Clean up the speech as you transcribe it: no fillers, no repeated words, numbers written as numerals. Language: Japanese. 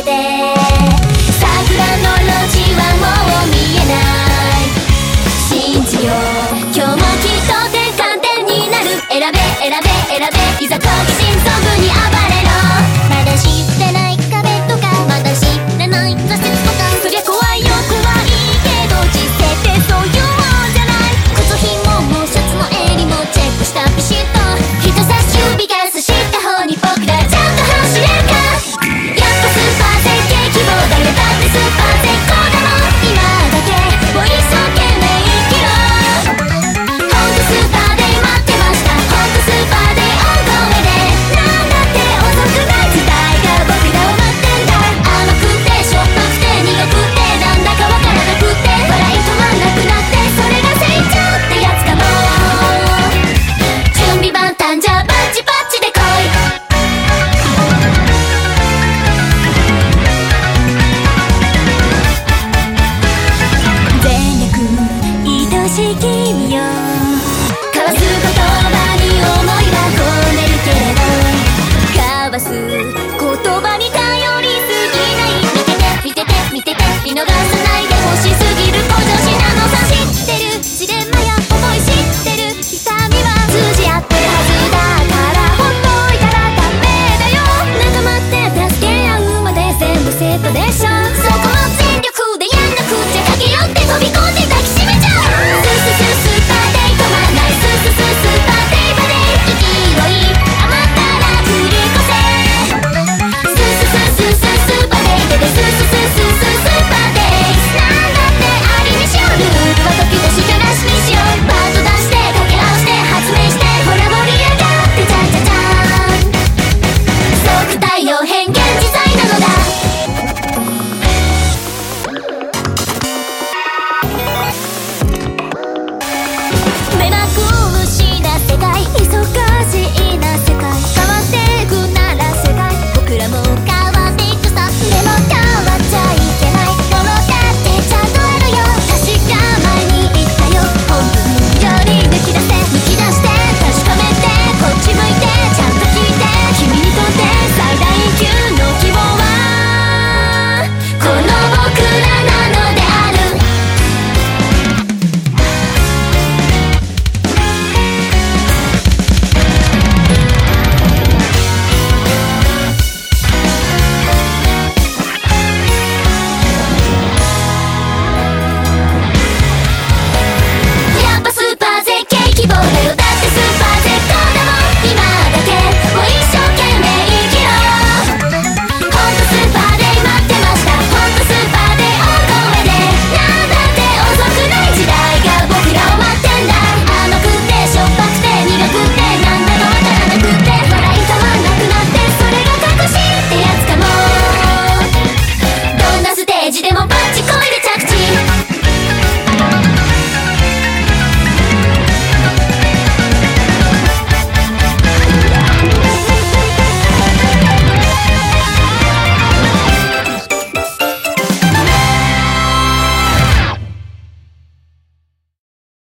て桜の路地はもう見えない。信じよう今日もきっと転換点になる。選べ選べ選べいざ好奇心そぐに暴れろ。まだ知ってない壁とかまだ知らない挫折とかそりゃ怖いよ怖いけど人生ってそういうもんじゃない。靴ひももシャツの襟もチェックしたビシッと人差し指が差した方に僕らちゃんと走れるか。やっぱスーパー絶景希望だよ。だってスーパー絶好だもん。今だけを一生懸命生きろ。ほんとスーパーで待ってました。ほんとスーパーでオンゴメでなんだって遅くない時代が僕らを待ってんだ。甘くてしょっぱくて苦くてなんだかわからなくて笑い止まんなくなってそれが成長ってやつかも。準備万端じゃバッチバッチで来い。全力愛しい君よ交わす言葉に想いは込めるけれど交わす言葉に頼りすぎない。見てて見てて見てて見逃さないで欲しすぎる向上心なのさ。知ってるジレンマや思い知ってる痛みは通じ合ってるはずだからほっといたらダメだよ。仲間って助け合うまで全部セットでしょ。